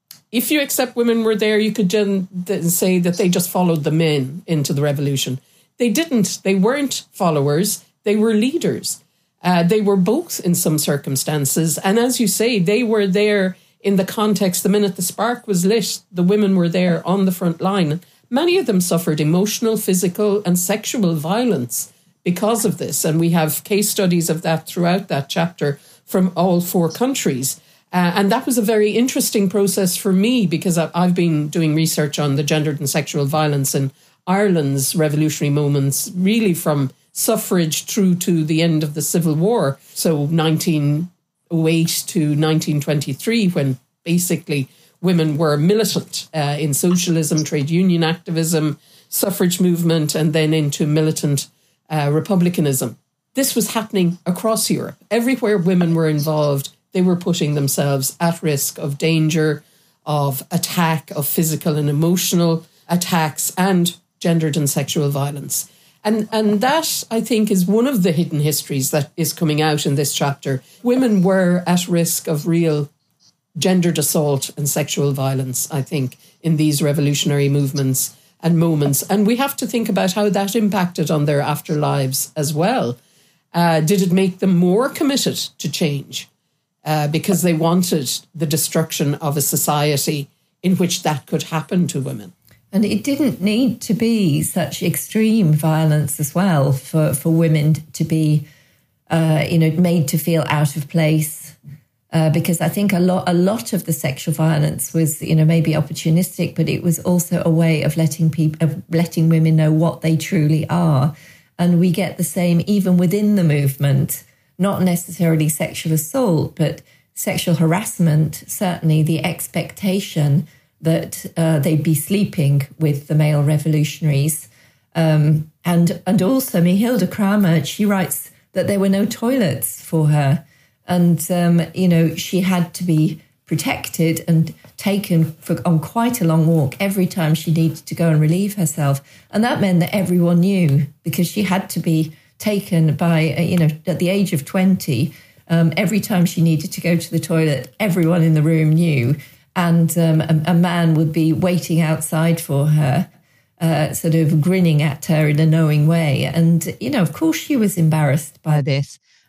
if you accept women were there, you could then say that they just followed the men into the revolution. They didn't. They weren't followers. They were leaders. Uh, they were both in some circumstances. And as you say, they were there in the context. The minute the spark was lit, the women were there on the front line. Many of them suffered emotional, physical and sexual violence because of this. And we have case studies of that throughout that chapter from all four countries. Uh, and that was a very interesting process for me, because I've been doing research on the gendered and sexual violence in Ireland's revolutionary moments, really from suffrage through to the end of the Civil War. So nineteen oh eight to nineteen twenty-three, when basically women were militant uh, in socialism, trade union activism, suffrage movement, and then into militant uh, republicanism. This was happening across Europe. Everywhere women were involved, they were putting themselves at risk of danger, of attack, of physical and emotional attacks, and gendered and sexual violence. And and that, I think, is one of the hidden histories that is coming out in this chapter. Women were at risk of real gendered assault and sexual violence, I think, in these revolutionary movements and moments. And we have to think about how that impacted on their afterlives as well. Uh, did it make them more committed to change? Uh, because they wanted the destruction of a society in which that could happen to women. And it didn't need to be such extreme violence as well for, for women to be, uh, you know, made to feel out of place. Uh, because I think a lot, a lot of the sexual violence was, you know, maybe opportunistic, but it was also a way of letting people, of letting women know what they truly are. And we get the same even within the movement. Not necessarily sexual assault, but sexual harassment, certainly the expectation that uh, they'd be sleeping with the male revolutionaries. Um, and and also, I mean, Hilde Kramer, she writes that there were no toilets for her. And, um, you know, she had to be protected and taken for, on quite a long walk every time she needed to go and relieve herself. And that meant that everyone knew, because she had to be taken by, uh, you know, at the age of twenty, um, every time she needed to go to the toilet, everyone in the room knew. And um, a, a man would be waiting outside for her, uh, sort of grinning at her in a knowing way. And, you know, of course she was embarrassed by this.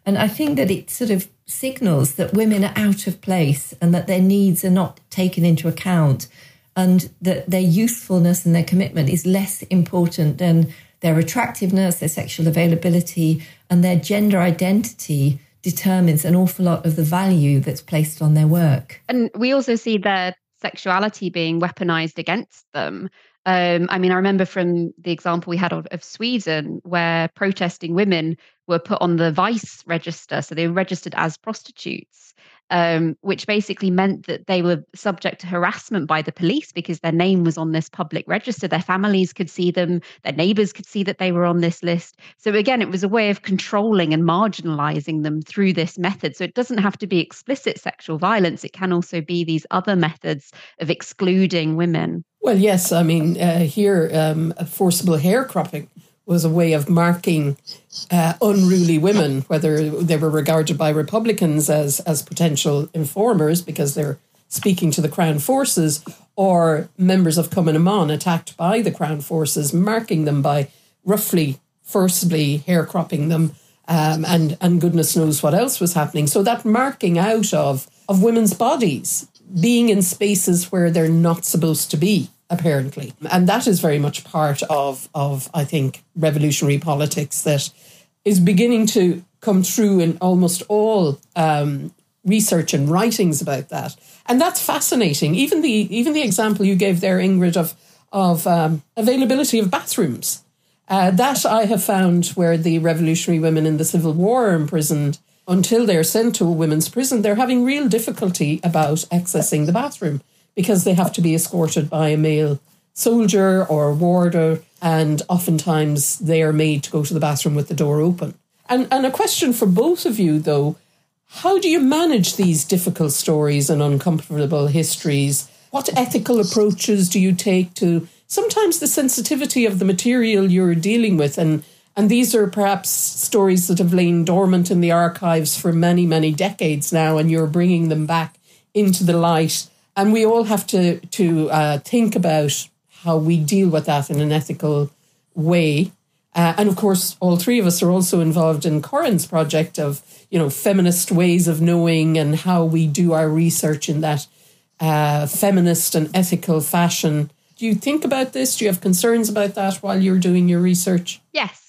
And I think that it sort of signals that women are out of place and that their needs are not taken into account, and that their usefulness and their commitment is less important than their attractiveness, their sexual availability, and their gender identity determines an awful lot of the value that's placed on their work. And we also see their sexuality being weaponized against them. Um, I mean, I remember from the example we had of, of Sweden, where protesting women were put on the vice register. So they were registered as prostitutes, um, which basically meant that they were subject to harassment by the police because their name was on this public register. Their families could see them, their neighbours could see that they were on this list. So again, it was a way of controlling and marginalising them through this method. So it doesn't have to be explicit sexual violence. It can also be these other methods of excluding women. Well, yes, I mean, uh, here, um, forcible hair cropping was a way of marking uh, unruly women, whether they were regarded by Republicans as, as potential informers because they're speaking to the Crown forces, or members of Cumann na mBan attacked by the Crown forces, marking them by roughly, forcibly hair cropping them, um, and, and goodness knows what else was happening. So that marking out of, of women's bodies, being in spaces where they're not supposed to be, apparently. And that is very much part of, of, I think, revolutionary politics that is beginning to come through in almost all um, research and writings about that. And that's fascinating. Even the even the example you gave there, Ingrid, of, of um, availability of bathrooms. Uh, that I have found where the revolutionary women in the Civil War are imprisoned, until they're sent to a women's prison, they're having real difficulty about accessing the bathroom because they have to be escorted by a male soldier or warder, and oftentimes they are made to go to the bathroom with the door open. And, and a question for both of you, though, how do you manage these difficult stories and uncomfortable histories? What ethical approaches do you take to sometimes the sensitivity of the material you're dealing with? And And these are perhaps stories that have lain dormant in the archives for many, many decades now, and you're bringing them back into the light. And we all have to, to uh, think about how we deal with that in an ethical way. Uh, and of course, all three of us are also involved in Corinne's project of, you know, feminist ways of knowing and how we do our research in that uh, feminist and ethical fashion. Do you think about this? Do you have concerns about that while you're doing your research? Yes.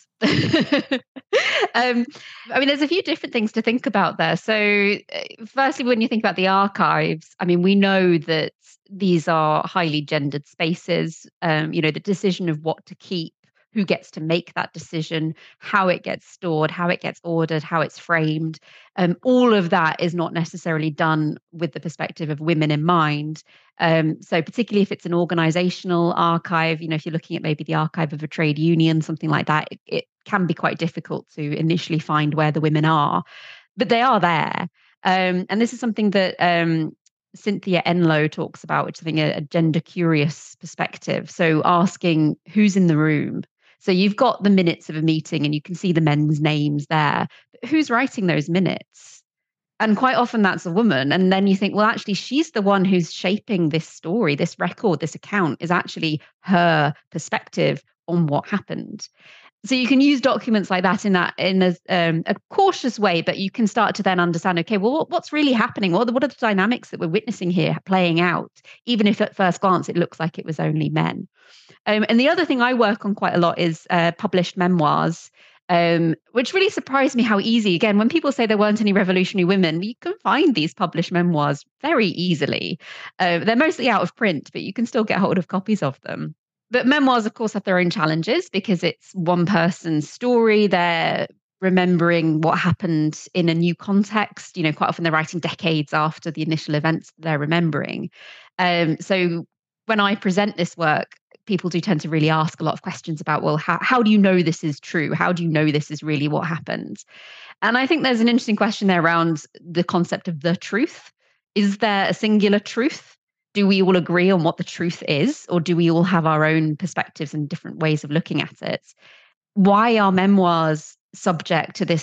um, I mean, there's a few different things to think about there. So, uh, firstly, when you think about the archives, I mean, we know that these are highly gendered spaces. Um, you know, the decision of what to keep, who gets to make that decision, how it gets stored, how it gets ordered, how it's framed. Um, all of that is not necessarily done with the perspective of women in mind. Um, so particularly if it's an organizational archive, you know, if you're looking at maybe the archive of a trade union, something like that, it, it can be quite difficult to initially find where the women are, but they are there. Um, and this is something that um, Cynthia Enloe talks about, which I think a, a gender curious perspective. So asking who's in the room. So you've got the minutes of a meeting and you can see the men's names there. But who's writing those minutes? And quite often that's a woman. And then you think, well, actually, she's the one who's shaping this story, this record, this account is actually her perspective on what happened. So you can use documents like that in that in a, um, a cautious way, but you can start to then understand, okay, well, what's really happening? What are, the, what are the dynamics that we're witnessing here playing out, even if at first glance it looks like it was only men? Um, and the other thing I work on quite a lot is uh, published memoirs, um, which really surprised me how easy, again, when people say there weren't any revolutionary women, you can find these published memoirs very easily. Uh, they're mostly out of print, but you can still get hold of copies of them. But memoirs, of course, have their own challenges because it's one person's story. They're remembering what happened in a new context. You know, quite often they're writing decades after the initial events they're remembering. Um, so when I present this work, people do tend to really ask a lot of questions about, well, how, how do you know this is true? How do you know this is really what happened? And I think there's an interesting question there around the concept of the truth. Is there a singular truth? Do we all agree on what the truth is? Or do we all have our own perspectives and different ways of looking at it? Why are memoirs subject to this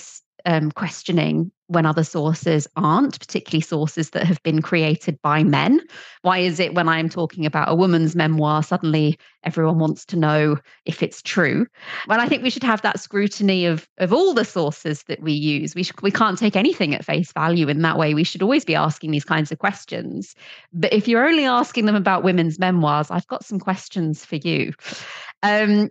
um, questioning when other sources aren't, particularly sources that have been created by men? Why is it when I'm talking about a woman's memoir, suddenly everyone wants to know if it's true? Well, I think we should have that scrutiny of, of all the sources that we use. We, should, we can't take anything at face value in that way. We should always be asking these kinds of questions. But if you're only asking them about women's memoirs, I've got some questions for you. Um,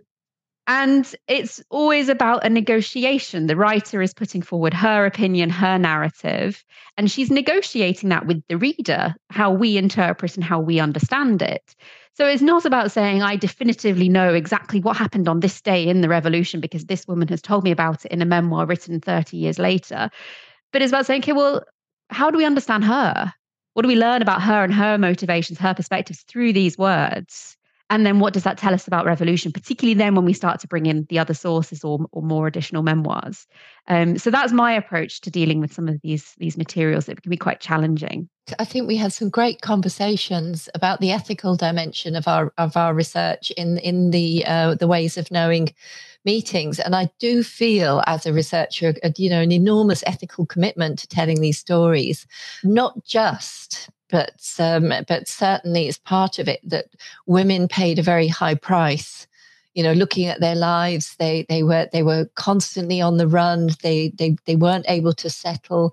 And it's always about a negotiation. The writer is putting forward her opinion, her narrative, and she's negotiating that with the reader, how we interpret and how we understand it. So it's not about saying, I definitively know exactly what happened on this day in the revolution because this woman has told me about it in a memoir written thirty years later. But it's about saying, okay, well, how do we understand her? What do we learn about her and her motivations, her perspectives through these words? And then what does that tell us about revolution, particularly then when we start to bring in the other sources or, or more additional memoirs? Um, so that's my approach to dealing with some of these, these materials that can be quite challenging. I think we had some great conversations about the ethical dimension of our of our research in in the uh, the Ways of Knowing meetings, and I do feel as a researcher, you know, an enormous ethical commitment to telling these stories, not just. But um, but certainly it's part of it that women paid a very high price. You know, looking at their lives, they they were they were constantly on the run. They they they weren't able to settle.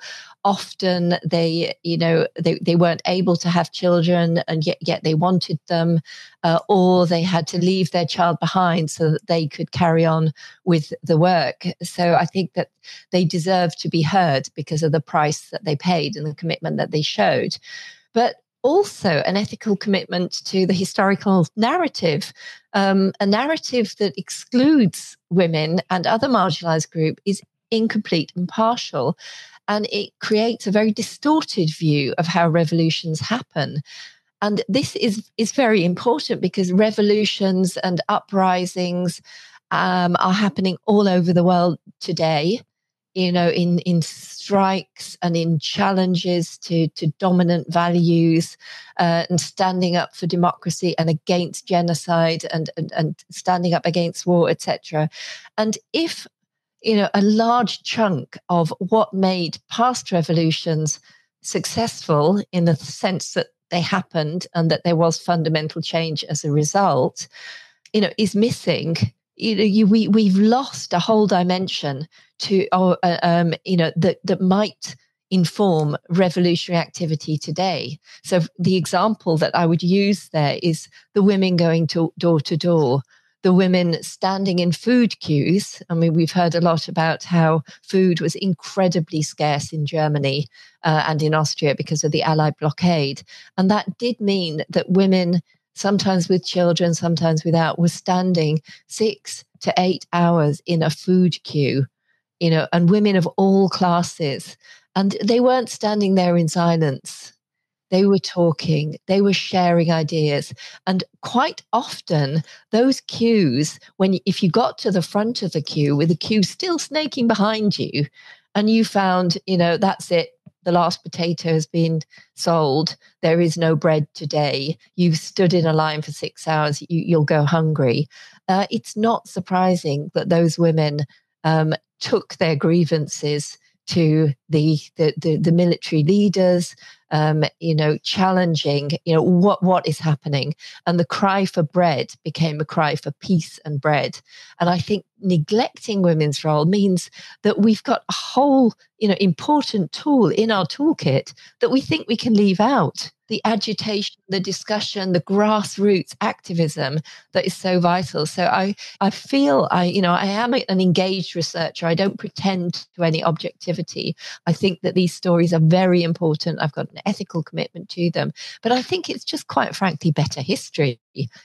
Often they you know they, they weren't able to have children, and yet yet they wanted them, uh, or they had to leave their child behind so that they could carry on with the work. So I think that they deserve to be heard because of the price that they paid and the commitment that they showed. But also an ethical commitment to the historical narrative, um, a narrative that excludes women and other marginalized groups is incomplete and partial, and it creates a very distorted view of how revolutions happen. And this is, is very important because revolutions and uprisings um, are happening all over the world today. You know, in, in strikes and in challenges to, to dominant values uh, and standing up for democracy and against genocide and, and, and standing up against war, et cetera. And if, you know, a large chunk of what made past revolutions successful in the sense that they happened and that there was fundamental change as a result, you know, is missing, you know, you, we, we've lost a whole dimension to, uh, um, you know, that, that might inform revolutionary activity today. So the example that I would use there is the women going to door to door, the women standing in food queues. I mean, we've heard a lot about how food was incredibly scarce in Germany uh, and in Austria because of the Allied blockade. And that did mean that women, sometimes with children, sometimes without, were standing six to eight hours in a food queue, you know, and women of all classes. And they weren't standing there in silence. They were talking, they were sharing ideas. And quite often, those queues, when if you got to the front of the queue with the queue still snaking behind you, and you found, you know, that's it, the last potato has been sold, there is no bread today, you've stood in a line for six hours, you, you'll go hungry. Uh, it's not surprising that those women um, took their grievances to the, the, the, the military leaders, um, you know, challenging, you know, what, what is happening. And the cry for bread became a cry for peace and bread. And I think neglecting women's role means that we've got a whole, you know, important tool in our toolkit that we think we can leave out. The agitation, the discussion, the grassroots activism that is so vital. So I, I feel I, you know, I am an engaged researcher. I don't pretend to any objectivity. I think that these stories are very important. I've got an ethical commitment to them. But I think it's just quite frankly better history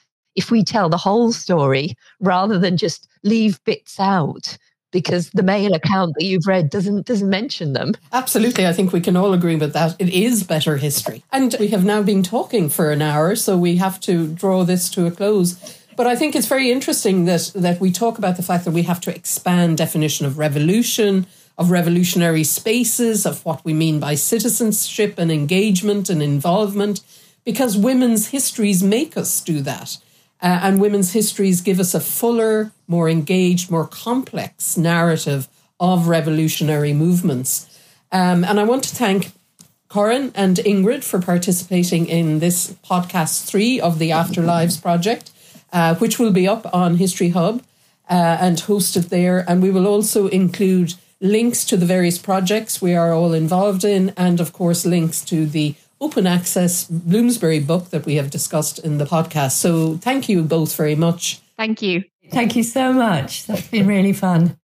if we tell the whole story rather than just leave bits out, because the mail account that you've read doesn't doesn't mention them. Absolutely. I think we can all agree with that. It is better history. And we have now been talking for an hour, so we have to draw this to a close. But I think it's very interesting that that we talk about the fact that we have to expand definition of revolution, of revolutionary spaces, of what we mean by citizenship and engagement and involvement, because women's histories make us do that. Uh, and women's histories give us a fuller, more engaged, more complex narrative of revolutionary movements. Um, and I want to thank Corinne and Ingrid for participating in this podcast three of the Afterlives project, uh, which will be up on History Hub uh, and hosted there. And we will also include links to the various projects we are all involved in, and of course links to the open access Bloomsbury book that we have discussed in the podcast. So thank you both very much. Thank you. Thank you so much. That's been really fun.